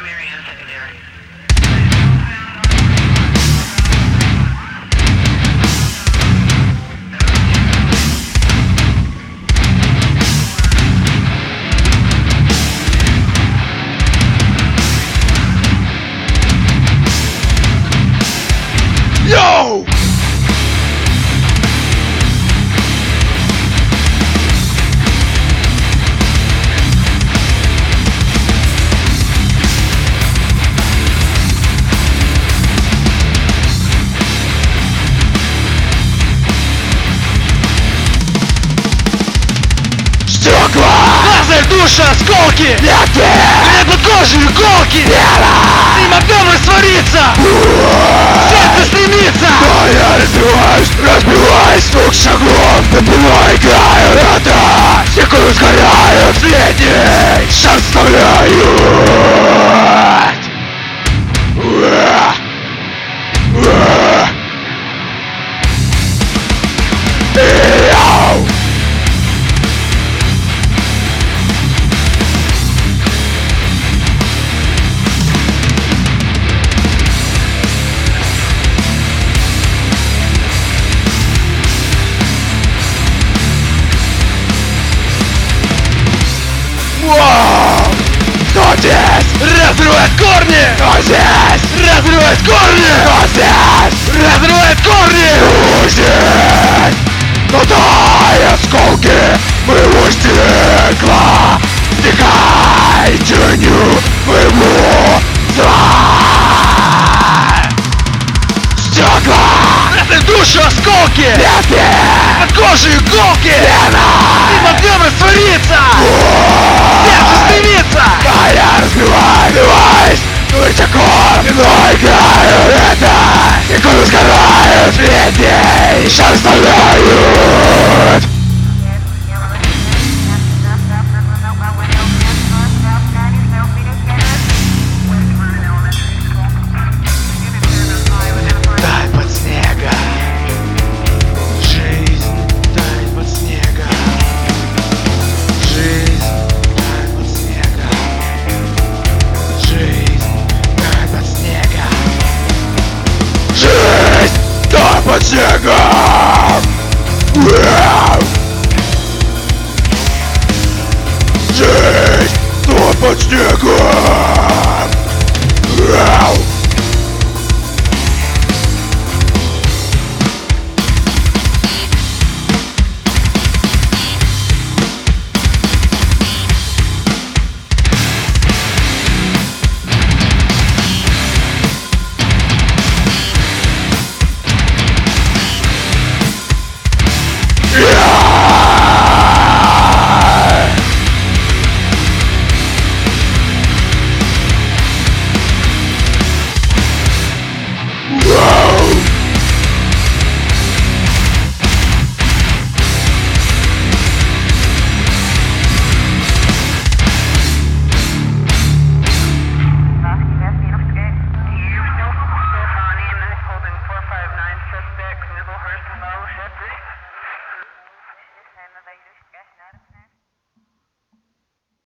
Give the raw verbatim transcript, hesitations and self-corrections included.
Йоу! Стекла! Лазер, душа, осколки! Ветви! Хлеб кожи, иголки! Вера! Дым огнем растворится! Сердце стремится! Но я развиваюсь, разбиваюсь, звук шагов, добиваю краю рта. Секунды сгорают, средний шанс вставляют. Уа! Уа! Яу! Вау! Кто здесь? Разрывает корни! Кто здесь? Разрывает корни! Кто здесь? Разрывает корни! Кто здесь? Надай осколки моего стекла. Стекай тенью моего зла. Стекла! Лазер, душа, осколки! Ветви! От кожи, иголки! Вена! Дым огнем растворится! Сердце стремится! А я разбиваюсь, высоко, но играю это. Секунды сгорают, средний шанс вставляют. Тает под снегом. Жизнь тает под снегом. Жизнь тает под снегом. Жизнь тает под снегом. Жизнь тает под снегом. Вау! Жизнь тает под снегом.